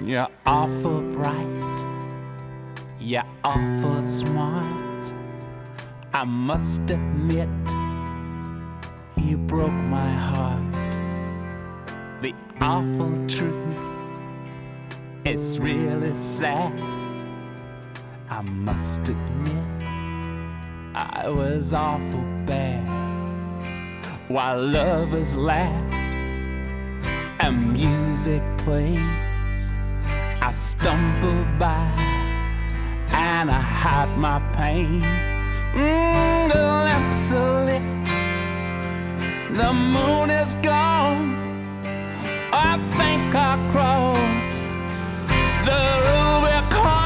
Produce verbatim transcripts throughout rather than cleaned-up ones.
You're awful bright, you're awful smart. I must admit, you broke my heart. The awful truth, it's really sad. I must admit, I was awful bad. While lovers laugh and music plays, I stumble by and I hide my pain. Mm, the lamps are lit, the moon is gone. I think I'll cross the Rubicon.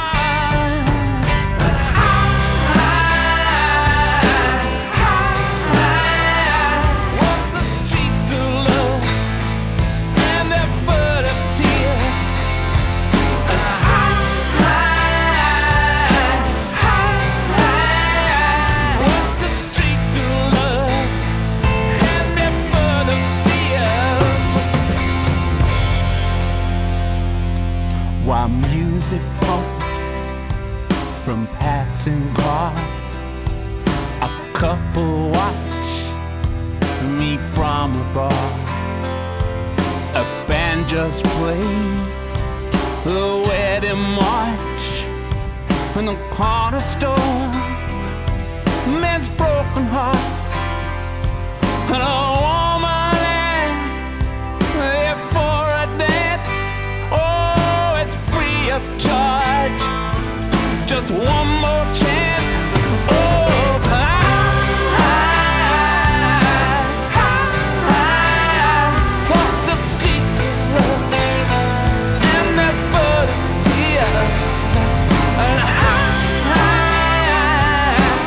While music pumps from passing cars, a couple watch me from a bar. A band just played the wedding march in the corner store. Men's broken hearts and a woman asks if for a dance. Oh, it's free of charge. Just one more chance. Oh, I, I, I, I walk the streets of love and they're full of tears. And I, I,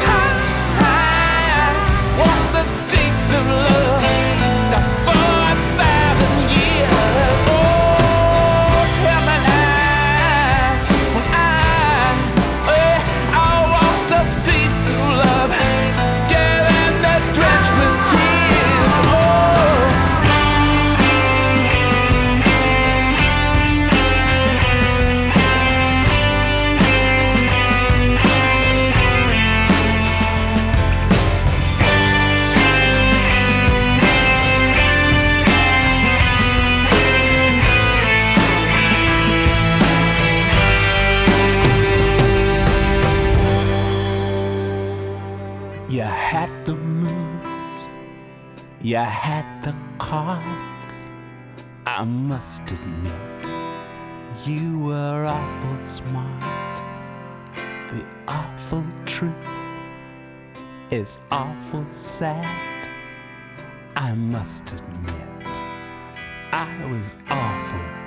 I, I walk the streets of love for a thousand years. Oh, tell me now, when I, eh, I walk the streets of love, getting the drenched with tears. Oh. You had the moves, you had the cards. I must admit, you were awful smart. The awful truth is awful sad. I must admit, I was awful